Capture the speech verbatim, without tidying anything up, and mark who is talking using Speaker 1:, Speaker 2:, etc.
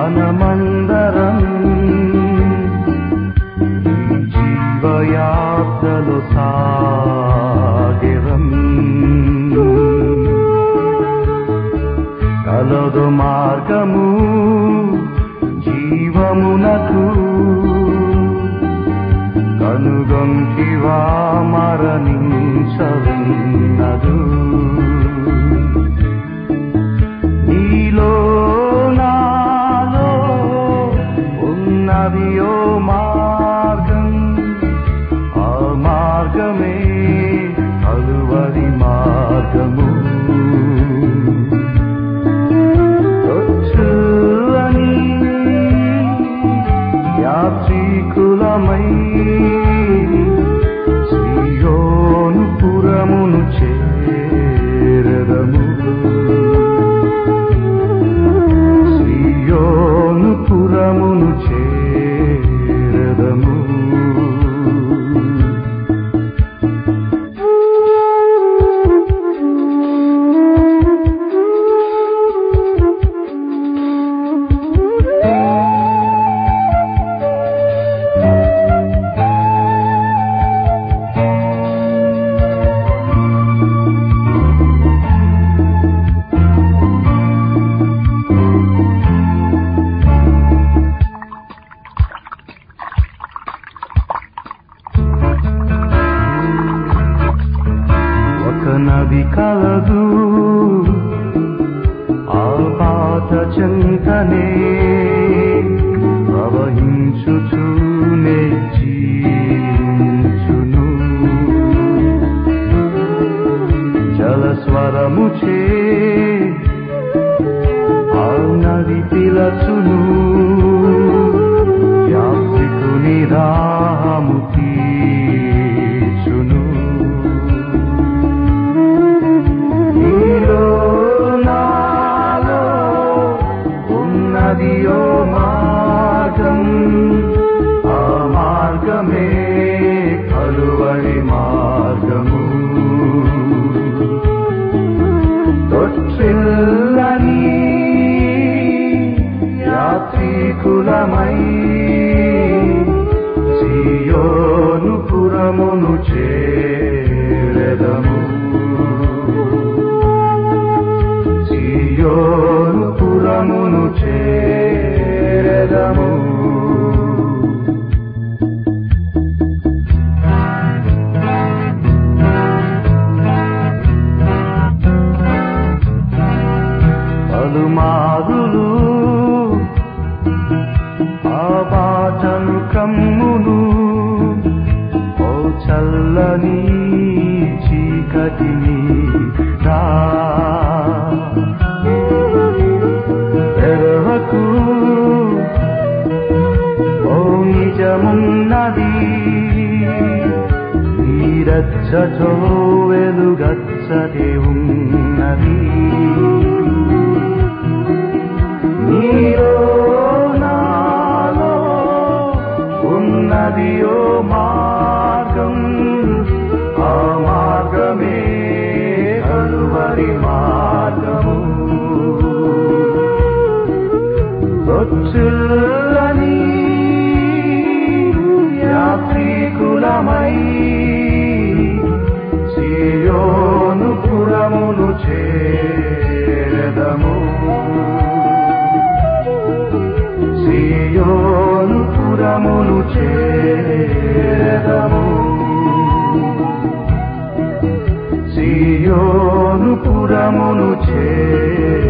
Speaker 1: మనమందరం ఈ జీవయాత్రలో సాగెదం. కలదు మార్గము జీవమునకు, కనుగొంటివా మరణించవిన్నదు. నీలో నాలో ఉన్నది ఓ మార్గం, ఆ మార్గమే కలువరి మార్గము. వచ్చులని యాత్రికులమై సియోను పురమును చేరదము. సియోను పురమును చేరదము. నది కలదు ఆ పాత చెంతనే, ప్రవహించుచూనే జీవించును. జలస్వరముచే ఆ నది పిలచును, యాత్రికుని దాహము తీర్చును. ఉన్నది ఓ మార్గం, ఆ మార్గమే కలువరి మార్గము. తొట్టిల్లని యాత్రికులమై సియోను పురమును చేరదము. సియోను పురమును చేరదము. పలుమారులు ఆ బాటను కమ్మును, ఓ చల్లని చీకటిని రా తెరవకు. ఓ నిజమున్నది నీరచ్చటో వెలుగచ్చటే ఉన్నది. నీలో నాలో ఉన్నది ఓ మార్గం, ఆ మార్గమే కలువరి మార్గము. వచ్చులని యాత్రికులమై సియోను పురమును చేరదము. సియోను పురమును చేరదము. సియోను పురమును చేరదము.